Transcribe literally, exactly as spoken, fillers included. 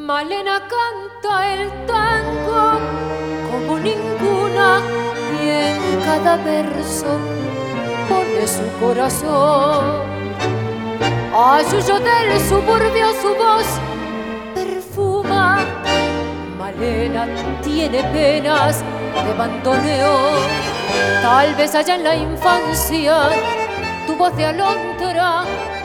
Malena canta el tango como ninguna y en cada verso pone su corazón. A Yuyo del suburbio su voz perfuma. Malena tiene penas de bandoneo. Tal vez allá en la infancia tu voz de alondra